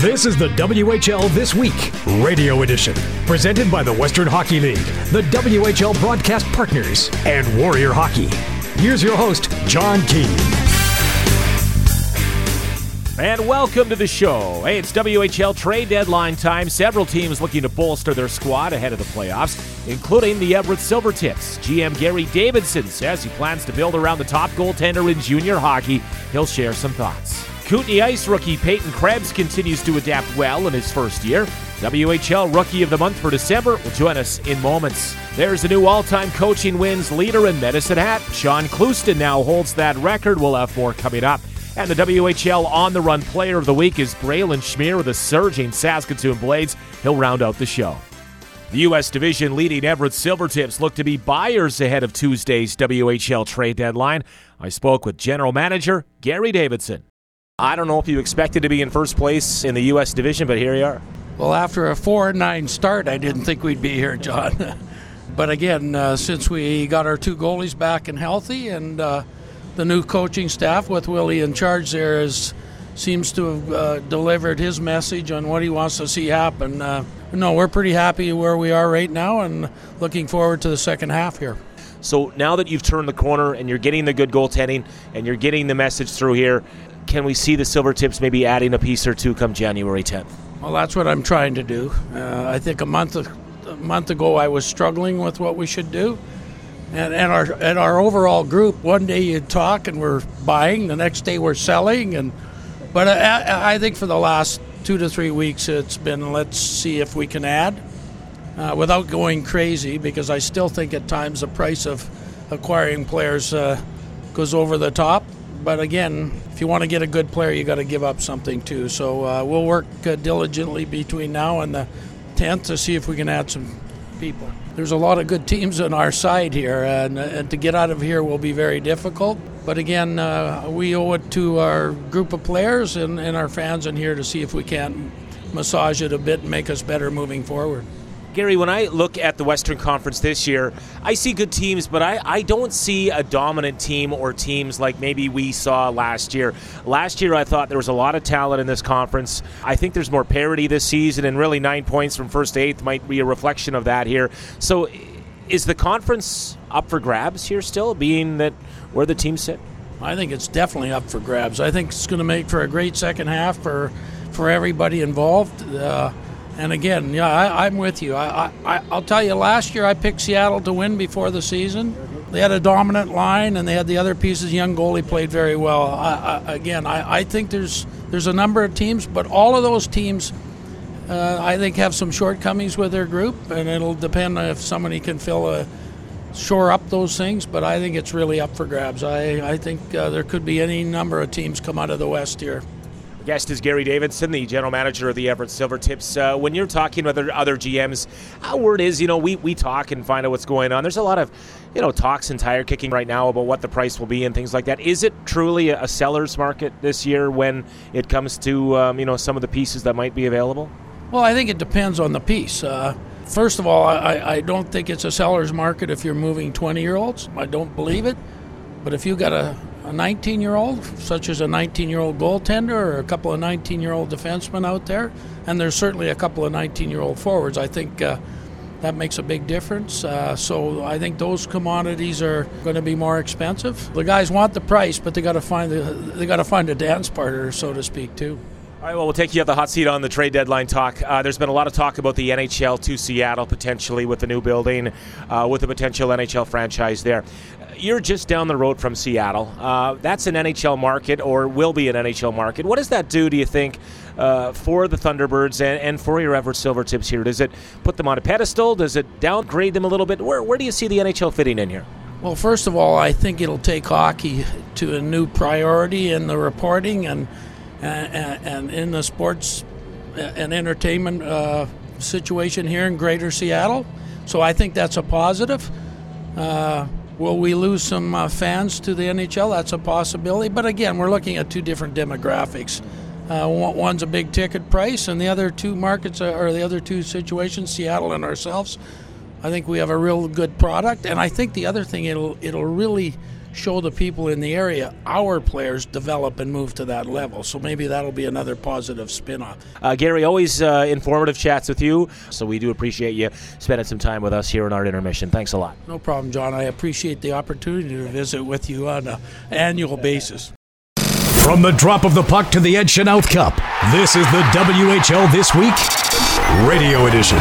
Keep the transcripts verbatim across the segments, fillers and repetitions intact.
This is the W H L This Week Radio Edition, presented by the Western Hockey League, the W H L broadcast partners, and Warrior Hockey. Here's your host, John Keane. And welcome to the show. Hey, it's W H L trade deadline time. Several teams looking to bolster their squad ahead of the playoffs, including the Everett Silvertips. G M Gary Davidson says he plans to build around the top goaltender in junior hockey. He'll share some thoughts. Kootenay Ice rookie Peyton Krebs continues to adapt well in his first year. W H L Rookie of the Month for December will join us in moments. There's a new all-time coaching wins leader in Medicine Hat. Sean Clouston now holds that record. We'll have more coming up. And the W H L on-the-run player of the week is Braylon Schmear of the surging Saskatoon Blades. He'll round out the show. The U S Division leading Everett Silvertips look to be buyers ahead of Tuesday's W H L trade deadline. I spoke with General Manager Gary Davidson. I don't know if you expected to be in first place in the U S Division, but here you are. Well, after a four and nine start, I didn't think we'd be here, John. But again, uh, since we got our two goalies back and healthy, and uh, the new coaching staff with Willie in charge there is, seems to have uh, delivered his message on what he wants to see happen. Uh, no, we're pretty happy where we are right now and looking forward to the second half here. So now that you've turned the corner and you're getting the good goaltending and you're getting the message through here, can we see the Silvertips maybe adding a piece or two come January tenth? Well, that's what I'm trying to do. Uh, I think a month a month ago I was struggling with what we should do. And, and our and our overall group, one day you talk and we're buying, the next day we're selling. And But I, I think for the last two to three weeks it's been, let's see if we can add uh, without going crazy, because I still think at times the price of acquiring players uh, goes over the top. But again, if you want to get a good player, you got to give up something too. So uh, we'll work uh, diligently between now and the tenth to see if we can add some people. There's a lot of good teams on our side here, and, and to get out of here will be very difficult. But again, uh, we owe it to our group of players and, and our fans in here to see if we can't massage it a bit and make us better moving forward. Gary, when I look at the Western Conference this year, I see good teams, but I, I don't see a dominant team or teams like maybe we saw last year. Last year, I thought there was a lot of talent in this conference. I think there's more parity this season, and really nine points from first to eighth might be a reflection of that here. So is the conference up for grabs here still, being that where the teams sit? I think it's definitely up for grabs. I think it's going to make for a great second half for, for everybody involved. Uh, And again, yeah, I, I'm with you. I, I, I'll tell you, last year I picked Seattle to win before the season. They had a dominant line, and they had the other pieces. Young goalie played very well. I, I, again, I, I think there's there's a number of teams, but all of those teams, uh, I think, have some shortcomings with their group, and it'll depend on if somebody can fill a shore up those things. But I think it's really up for grabs. I, I think uh, there could be any number of teams come out of the West here. Guest is Gary Davidson, the general manager of the Everett Silvertips. Uh, when you're talking with other, other G Ms, our word is, you know, we, we talk and find out what's going on. There's a lot of, you know, talks and tire kicking right now about what the price will be and things like that. Is it truly a, a seller's market this year when it comes to, um, you know, some of the pieces that might be available? Well, I think it depends on the piece. Uh, first of all, I, I don't think it's a seller's market if you're moving twenty-year-olds. I don't believe it. But if you got a a nineteen-year-old, such as a nineteen-year-old goaltender or a couple of nineteen-year-old defensemen out there, and there's certainly a couple of nineteen-year-old forwards, I think uh, that makes a big difference. Uh, so I think those commodities are going to be more expensive. The guys want the price, but they got to find the they got to find a dance partner, so to speak, too. All right, well, we'll take you at the hot seat on the trade deadline talk. Uh, there's been a lot of talk about the N H L to Seattle, potentially, with the new building, uh, with a potential N H L franchise there. You're just down the road from Seattle. Uh, that's an N H L market, or will be an N H L market. What does that do, do you think, uh, for the Thunderbirds and, and for your Everett Silvertips here? Does it put them on a pedestal? Does it downgrade them a little bit? Where, where do you see the N H L fitting in here? Well, first of all, I think it'll take hockey to a new priority in the reporting and and, and in the sports and entertainment uh, situation here in Greater Seattle. So I think that's a positive. Uh, will we lose some uh, fans to the N H L? That's a possibility. But again, we're looking at two different demographics. Uh, one's a big ticket price, and the other two markets, are, or the other two situations, Seattle and ourselves, I think we have a real good product. And I think the other thing, it'll it'll really show the people in the area our players develop and move to that level. So maybe that'll be another positive spin-off. Uh, Gary, always uh, informative chats with you, so we do appreciate you spending some time with us here in our intermission. Thanks a lot. No problem, John. I appreciate the opportunity to visit with you on an annual basis. From the drop of the puck to the Ed Chenault Cup, this is the W H L This Week Radio Edition.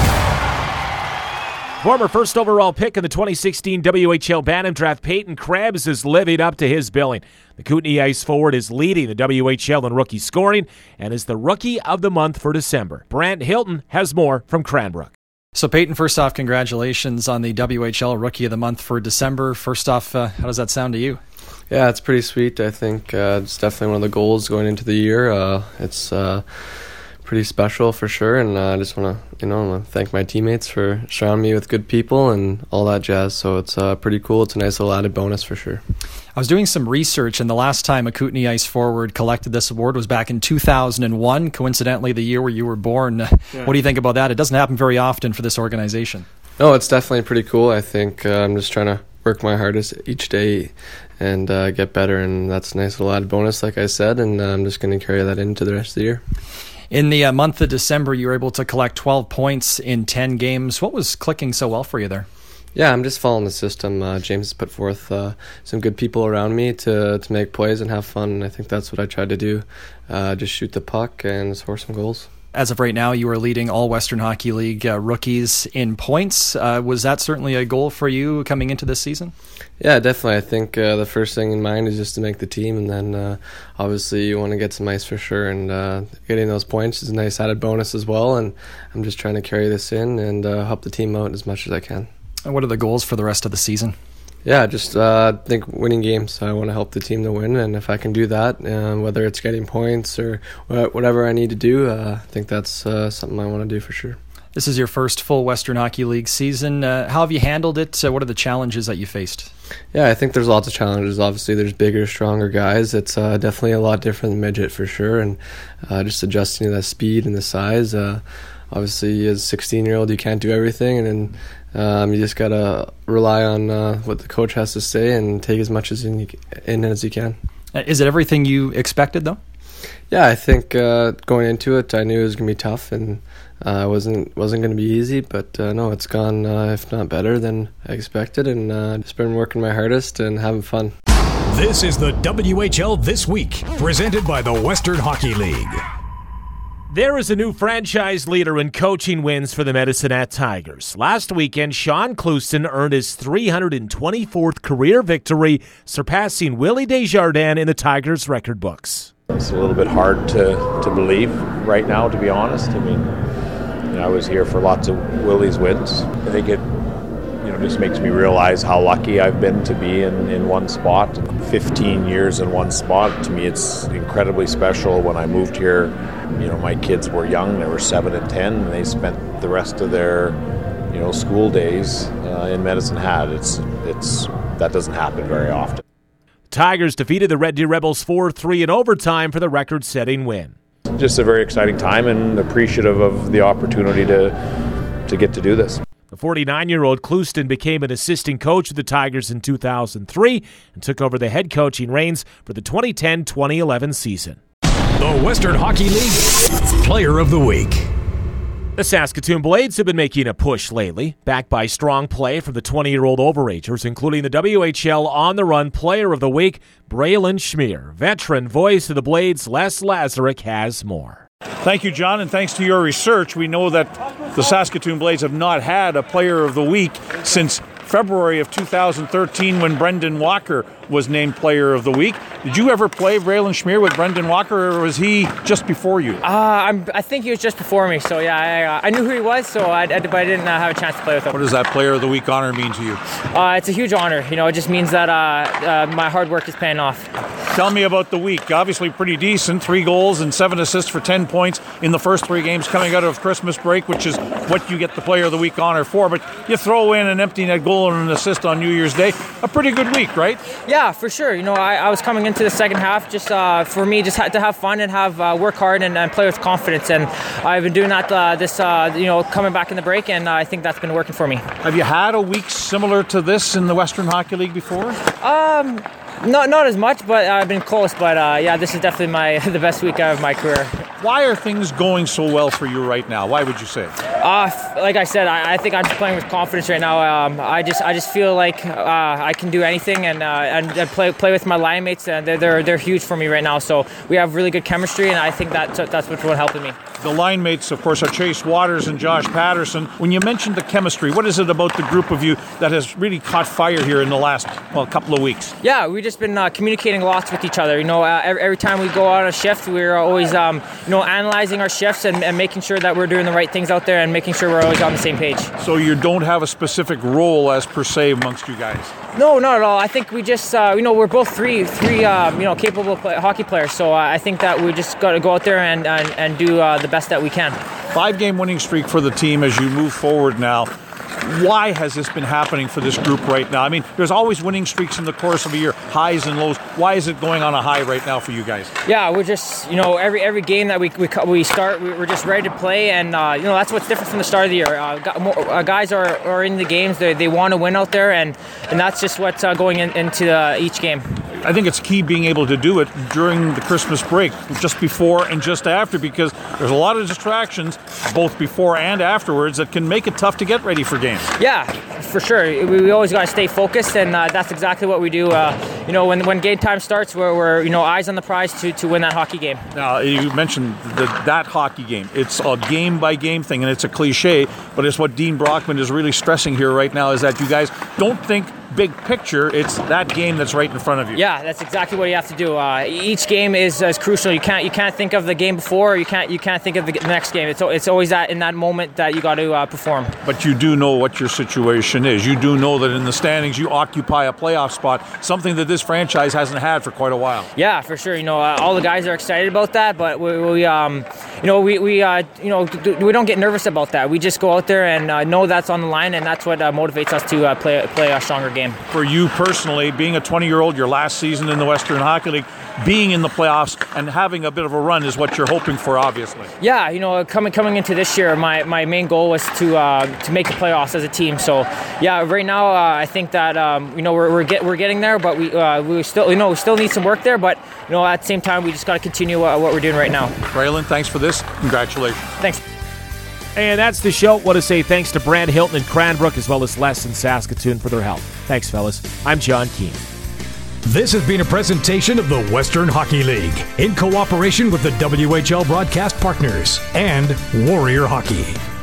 Former first overall pick in the twenty sixteen W H L Bantam Draft, Peyton Krebs, has lived up to his billing. The Kootenay Ice forward is leading the W H L in rookie scoring and is the Rookie of the Month for December. Brant Hilton has more from Cranbrook. So, Peyton, first off, congratulations on the W H L Rookie of the Month for December. First off, uh, how does that sound to you? Yeah, it's pretty sweet. I think uh, it's definitely one of the goals going into the year. Uh, it's uh, pretty special for sure, and uh, I just want to, you know, thank my teammates for surrounding me with good people and all that jazz. So it's uh, pretty cool. It's a nice little added bonus for sure. I was doing some research, and the last time a Kootenay Ice forward collected this award was back in two thousand one, coincidentally the year where you were born. Yeah. What do you think about that? It doesn't happen very often for this organization. No, it's definitely pretty cool. I think uh, I'm just trying to work my hardest each day and uh, get better, and that's a nice little added bonus, like I said, and uh, I'm just going to carry that into the rest of the year. In the uh, month of December, you were able to collect twelve points in ten games. What was clicking so well for you there? Yeah, I'm just following the system. Uh, James has put forth uh, some good people around me to to make plays and have fun, and I think that's what I tried to do. Uh, just shoot the puck and score some goals. As of right now, you are leading all Western Hockey League uh, rookies in points. Uh, was that certainly a goal for you coming into this season? Yeah, definitely. I think uh, the first thing in mind is just to make the team, and then uh, obviously you want to get some ice for sure, and uh, getting those points is a nice added bonus as well, and I'm just trying to carry this in and uh, help the team out as much as I can. And what are the goals for the rest of the season? Yeah, just uh, think winning games. I want to help the team to win, and if I can do that, uh, whether it's getting points or whatever I need to do, uh, I think that's uh, something I want to do for sure. This is your first full Western Hockey League season. Uh, how have you handled it? Uh, what are the challenges that you faced? Yeah, I think there's lots of challenges. Obviously, there's bigger, stronger guys. It's uh, definitely a lot different than midget for sure, and uh, just adjusting to that speed and the size. Uh, obviously, as a sixteen-year-old, you can't do everything, and then Um, you just got to rely on uh, what the coach has to say and take as much as in, in as you can. Is it everything you expected, though? Yeah, I think uh, going into it, I knew it was going to be tough, and uh, it wasn't, wasn't going to be easy. But uh, no, it's gone, uh, if not better than I expected, and uh, just been working my hardest and having fun. This is the W H L This Week, presented by the Western Hockey League. There is a new franchise leader in coaching wins for the Medicine Hat Tigers. Last weekend, Sean Clouston earned his three hundred twenty-fourth career victory, surpassing Willie Desjardins in the Tigers' record books. It's a little bit hard to, to believe right now, to be honest. I mean, you know, I was here for lots of Willie's wins. I think it you know, just makes me realize how lucky I've been to be in, in one spot. fifteen years in one spot, to me it's incredibly special. When I moved here, you know, my kids were young, they were seven and ten, and they spent the rest of their, you know, school days uh, in Medicine Hat. It's, it's, that doesn't happen very often. Tigers defeated the Red Deer Rebels four three in overtime for the record-setting win. Just a very exciting time and appreciative of the opportunity to, to get to do this. The forty-nine-year-old Clouston became an assistant coach of the Tigers in two thousand three and took over the head coaching reins for the twenty ten twenty eleven season. The Western Hockey League Player of the Week. The Saskatoon Blades have been making a push lately, backed by strong play from the twenty-year-old overagers, including the W H L on-the-run Player of the Week, Braylon Schmier. Veteran voice of the Blades, Les Lazaruk, has more. Thank you, John, and thanks to your research, we know that the Saskatoon Blades have not had a Player of the Week since February of two thousand thirteen when Brendan Walker was named Player of the Week. Did you ever play Braylon Schmier with Brendan Walker, or was he just before you? Uh, I'm, I think he was just before me, so yeah, I, uh, I knew who he was, so I, I, but I didn't uh, have a chance to play with him. What does that Player of the Week honor mean to you? Uh, it's a huge honor. You know, it just means that uh, uh, my hard work is paying off. Tell me about the week. Obviously pretty decent. Three goals and seven assists for ten points in the first three games coming out of Christmas break, which is what you get the Player of the Week honor for. But you throw in an empty net goal and an assist on New Year's Day. A pretty good week, right? Yeah, for sure. You know, I, I was coming into the second half just uh, for me, just had to have fun and have uh, work hard and, and play with confidence. And I've been doing that uh, this, uh, you know, coming back in the break, and uh, I think that's been working for me. Have you had a week similar to this in the Western Hockey League before? Um... Not not as much, but I've been close. But uh, yeah, this is definitely my the best week of my career. Why are things going so well for you right now? Why would you say? Uh, like I said, I, I think I'm just playing with confidence right now. Um, I just I just feel like uh, I can do anything, and uh, and, and play play with my line mates, and they're, they're they're huge for me right now. So we have really good chemistry, and I think that that's what's helping me. The line mates, of course, are Chase Waters and Josh Patterson. When you mentioned the chemistry, what is it about the group of you that has really caught fire here in the last well couple of weeks? Yeah, we've just been uh, communicating lots with each other. You know, uh, every, every time we go on a shift, we're always um, you know analyzing our shifts and, and making sure that we're doing the right things out there and making sure we're always on the same page. So you don't have a specific role as per se amongst you guys? No, not at all. I think we just, uh, you know, we're both three, three, um, you know, capable play- hockey players. So uh, I think that we just got to go out there and and, and do uh, the best that we can. Five-game winning streak for the team as you move forward now. Why has this been happening for this group right now? I mean, there's always winning streaks in the course of a year, highs and lows. Why is it going on a high right now for you guys? Yeah, we're just, you know, every every game that we we, we start, we're just ready to play, and uh, you know that's what's different from the start of the year. Uh, guys are, are in the games; they they want to win out there, and and that's just what's uh, going in, into uh, each game. I think it's key being able to do it during the Christmas break, just before and just after, because there's a lot of distractions, both before and afterwards, that can make it tough to get ready for games. Yeah, for sure. We, we always got to stay focused, and uh, that's exactly what we do. Uh, you know, when when game time starts, we're, we're you know eyes on the prize to, to win that hockey game. Now, you mentioned the, that hockey game. It's a game-by-game thing, and it's a cliche, but it's what Dean Brockman is really stressing here right now, is that you guys don't think big picture, it's that game that's right in front of you. Yeah, that's exactly what you have to do. Uh, each game is, is crucial. You can't you can't think of the game before, or you can't you can't think of the next game. It's it's always that in that moment that you got to uh, perform. But you do know what your situation is. You do know that in the standings you occupy a playoff spot, something that this franchise hasn't had for quite a while. Yeah, for sure. You know, uh, all the guys are excited about that, but we, we um, you know, we we uh, you know, we don't get nervous about that. We just go out there and uh, know that's on the line, and that's what uh, motivates us to uh, play play a stronger game. For you personally, being a twenty-year-old, your last season in the Western Hockey League, being in the playoffs and having a bit of a run is what you're hoping for, obviously. Yeah, you know, coming coming into this year, my, my main goal was to uh, to make the playoffs as a team. So, yeah, right now uh, I think that um, you know we're we're, get, we're getting there, but we uh, we still you know we still need some work there. But you know, at the same time, we just got to continue uh, what we're doing right now. Braylon, thanks for this. Congratulations. Thanks. And that's the show. Want to say thanks to Brant Hilton in Cranbrook, as well as Les in Saskatoon for their help. Thanks, fellas. I'm John Keane. This has been a presentation of the Western Hockey League in cooperation with the W H L broadcast partners and Warrior Hockey.